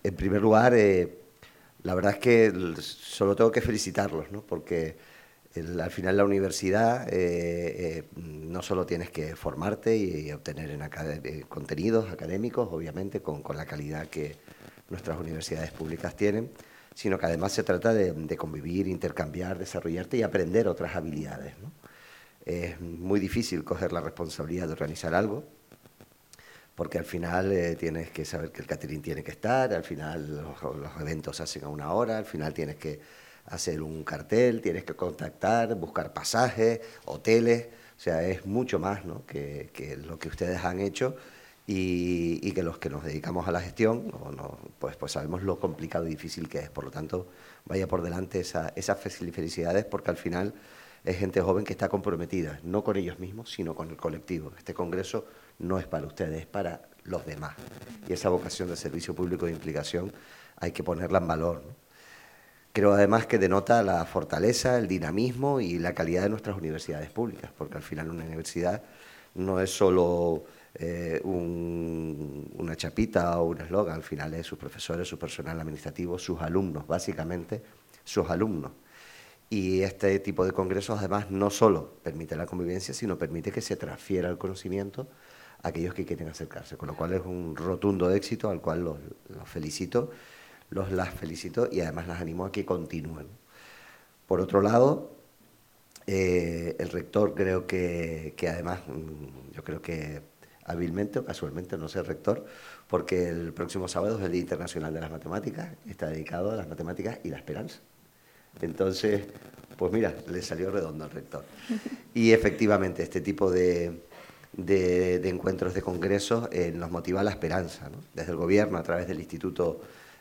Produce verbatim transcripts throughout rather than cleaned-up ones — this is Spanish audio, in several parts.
en primer lugar, eh, la verdad es que l- solo tengo que felicitarlos, ¿no? Porque el- al final la universidad eh, eh, no solo tienes que formarte y, y obtener en acad- eh, contenidos académicos, obviamente, con, con la calidad que nuestras universidades públicas tienen, sino que además se trata de, de convivir, intercambiar, desarrollarte y aprender otras habilidades, ¿no? Es muy difícil coger la responsabilidad de organizar algo, porque al final eh, tienes que saber que el catering tiene que estar, al final los, los eventos se hacen a una hora, al final tienes que hacer un cartel, tienes que contactar, buscar pasajes, hoteles, o sea, es mucho más, ¿no? que, que lo que ustedes han hecho y, y que los que nos dedicamos a la gestión, o no, pues, pues sabemos lo complicado y difícil que es. Por lo tanto, vaya por delante esa, esas felicidades, porque al final es gente joven que está comprometida, no con ellos mismos, sino con el colectivo. Este congreso no es para ustedes, es para los demás. Y esa vocación de servicio público de implicación hay que ponerla en valor, ¿no? Creo además que denota la fortaleza, el dinamismo y la calidad de nuestras universidades públicas, porque al final una universidad no es solo eh, un, una chapita o un eslogan, al final es sus profesores, su personal administrativo, sus alumnos, básicamente sus alumnos. Y este tipo de congresos además no solo permite la convivencia, sino permite que se transfiera el conocimiento a aquellos que quieren acercarse, con lo cual es un rotundo éxito al cual los, los felicito, los las felicito y además las animo a que continúen. Por otro lado, eh, el rector creo que, que además, mm, yo creo que hábilmente o casualmente, no sé, rector, porque el próximo sábado es el Día Internacional de las Matemáticas, está dedicado a las matemáticas y la esperanza. Entonces, pues mira, le salió redondo al rector. Y efectivamente, este tipo de, de, de encuentros, de congresos, eh, nos motiva la esperanza, ¿no? Desde el gobierno, a través del Instituto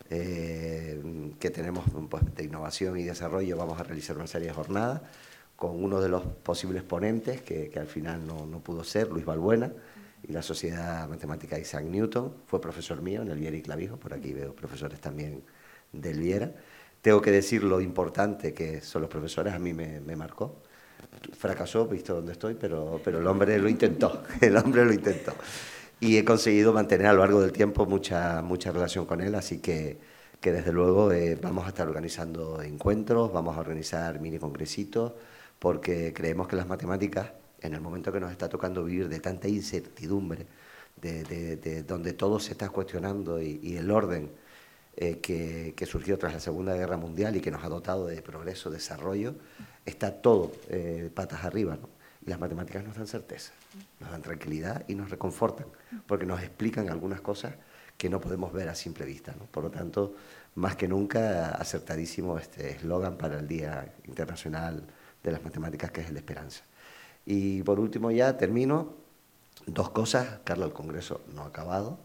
eh, que tenemos pues, de Innovación y Desarrollo, vamos a realizar una serie de jornadas con uno de los posibles ponentes, que, que al final no, no pudo ser, Luis Balbuena, y la Sociedad Matemática Isaac Newton, fue profesor mío en el Viera y Clavijo, por aquí veo profesores también del Viera. Tengo que decir lo importante que son los profesores, a mí me, me marcó. Fracasó, visto dónde estoy, pero, pero el hombre lo intentó, el hombre lo intentó. Y he conseguido mantener a lo largo del tiempo mucha, mucha relación con él, así que, que desde luego eh, vamos a estar organizando encuentros, vamos a organizar mini congresitos, porque creemos que las matemáticas, en el momento que nos está tocando vivir de tanta incertidumbre, de, de, de donde todo se está cuestionando y, y el orden eh, que, que surgió tras la Segunda Guerra Mundial y que nos ha dotado de progreso, desarrollo, está todo eh, patas arriba, ¿no? Y las matemáticas nos dan certeza, nos dan tranquilidad y nos reconfortan, porque nos explican algunas cosas que no podemos ver a simple vista, ¿no? Por lo tanto, más que nunca, acertadísimo este eslogan para el Día Internacional de las Matemáticas, que es el de esperanza. Y por último ya termino, dos cosas. Carlos, el Congreso no ha acabado.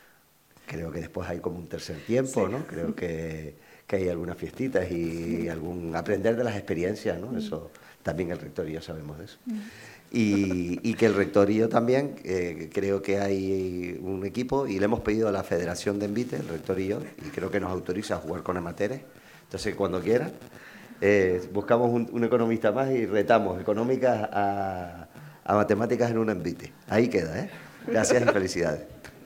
Creo que después hay como un tercer tiempo, Sí. ¿no? Creo que, que hay algunas fiestitas y algún aprender de las experiencias, ¿no? Eso también el rector y yo sabemos de eso. Y, y que el rector y yo también, eh, creo que hay un equipo y le hemos pedido a la Federación de Envite, el rector y yo, y creo que nos autoriza a jugar con amateurs. Entonces, cuando quieran, eh, buscamos un, un economista más y retamos económicas a, a matemáticas en un envite. Ahí queda, ¿eh? Gracias y felicidades.